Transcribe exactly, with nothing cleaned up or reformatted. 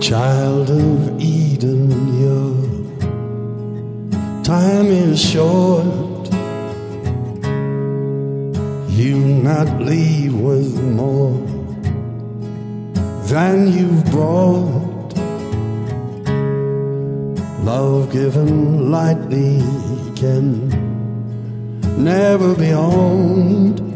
Child of Eden, your time is short. You not leave with more than you've brought. Love given lightly can never be owned.